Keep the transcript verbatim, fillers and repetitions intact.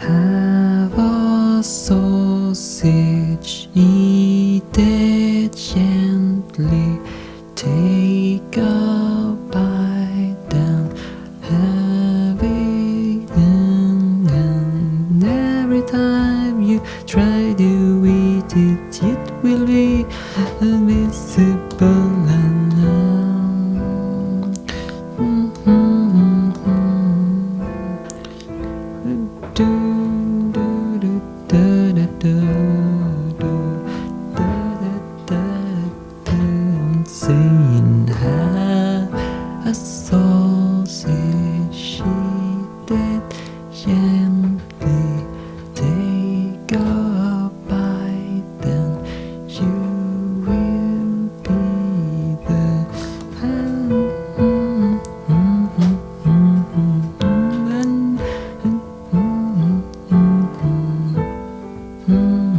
Have a sausage, eat it gently. Take a bite and have it, and, and every time you try to eat it, it will be invisible and numb. Do, do, do, da, da, da, do, da, da, da, da. I'm saying have a sausage, eat it gently. Take a bite and you will be the Mm-hmm.